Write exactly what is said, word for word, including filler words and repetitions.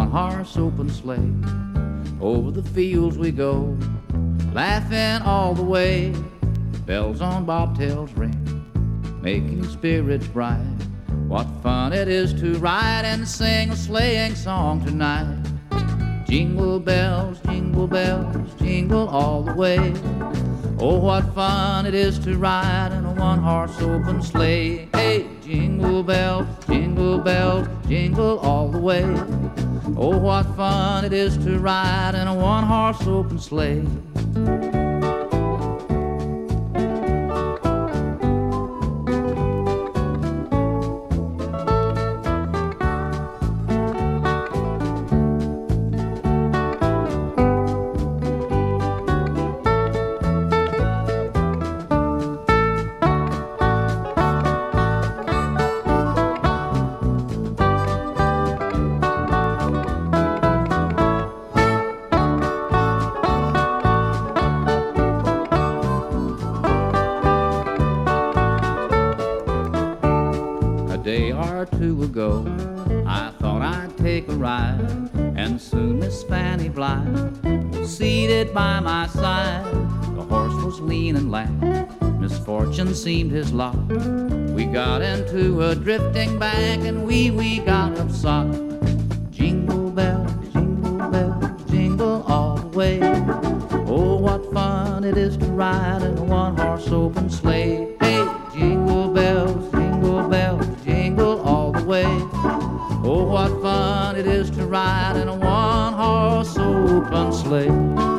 one-horse open sleigh. Over the fields we go, laughing all the way. Bells on bobtails ring, making spirits bright. What fun it is to ride and sing a sleighing song tonight. Jingle bells, jingle bells, jingle all the way. Oh, what fun it is to ride in a one-horse open sleigh. Hey, jingle bells, jingle bells, jingle all the way. Oh, what fun it is to ride in a one-horse open sleigh. A day or two ago, I thought I'd take a ride, and soon Miss Fanny Blythe was seated by my side. The horse was lean and lank, misfortune seemed his lot. We got into a drifting bank, and we, we got upsot. Jingle bells, jingle bells, jingle all the way. Oh, what fun it is to ride in a one-horse open sleigh. Hey, jingle bells, jingle bells, jingle all the way. Oh, what fun it is to ride in a one-horse open sleigh.